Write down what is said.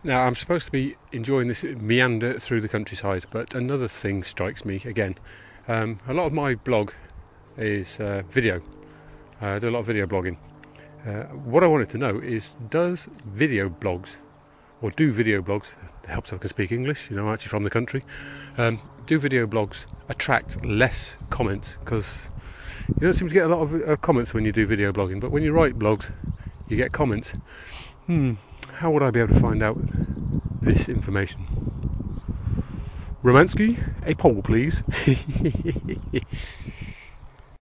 Now, I'm supposed to be enjoying this meander through the countryside, but another thing strikes me again. A lot of my blog is video. I do a lot of video blogging. What I wanted to know is, do video blogs, it helps I can speak English, I'm actually from the country, do video blogs attract less comments? Because you don't seem to get a lot of comments when you do video blogging, but when you write blogs, you get comments. How would I be able to find out this information? Romansky, a poll please.